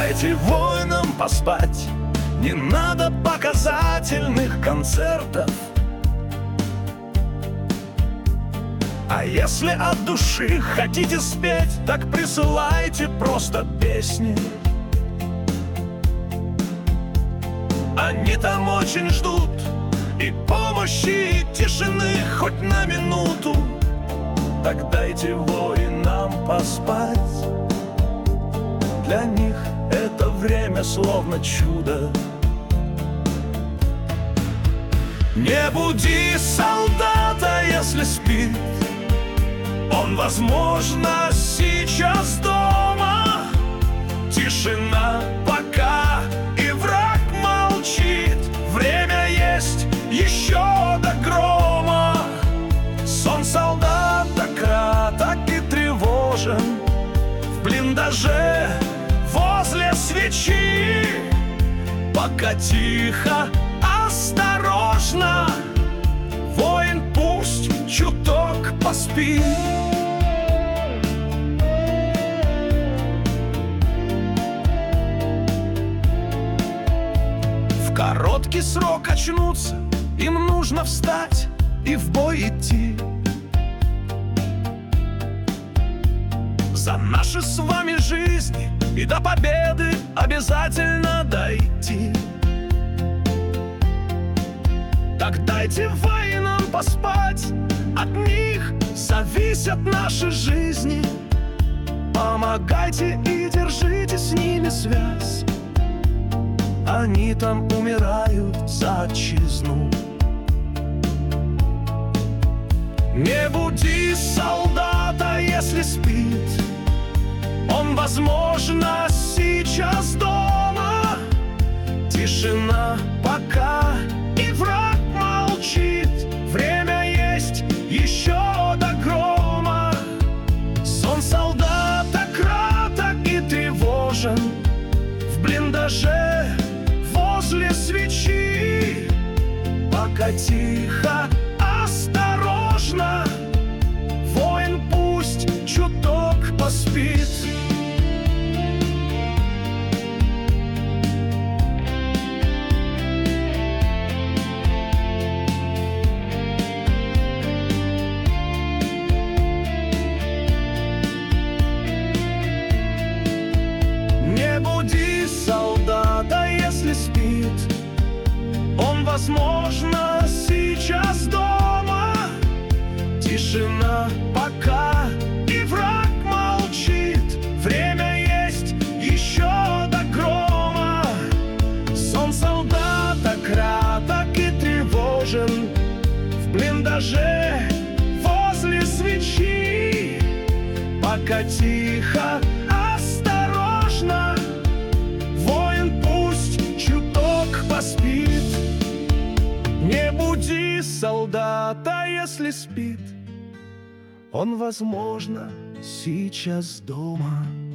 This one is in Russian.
Дайте воинам поспать, не надо показательных концертов. А если от души хотите спеть, так присылайте просто песни. Они там очень ждут и помощи, и тишины хоть на минуту. Так дайте воинам поспать. Для них это время словно чудо. Не буди солдата, если спит. Он, возможно, сейчас дома. Тишина пока, и враг молчит. Время есть еще до грома. Сон солдата краток и тревожен. В блиндаже возле свечи. Пока тихо, осторожно, воин пусть чуток поспит. В короткий срок очнуться, им нужно встать и в бой идти. За наши с вами жизни и до победы обязательно дойти. Так дайте воинам поспать, от них зависят наши жизни. Помогайте и держите с ними связь. Они там умирают за отчизну. Не буди солдата, если спит. Он, возможно, сейчас дома. Тишина пока, и враг молчит. Время есть еще до грома. Сон солдата краток и тревожен. В блиндаже возле свечи. Пока тихо, осторожно, воин пусть чуток поспит. Не буди солдата, если спит. Он, возможно, сейчас дома. Тишина пока, и враг молчит. Время есть еще до грома. Сон солдата краток и тревожен. В блиндаже возле свечи. Пока тихо, осторожно, воин пусть чуток поспит. Не буди солдата, если спит. Он, возможно, сейчас дома.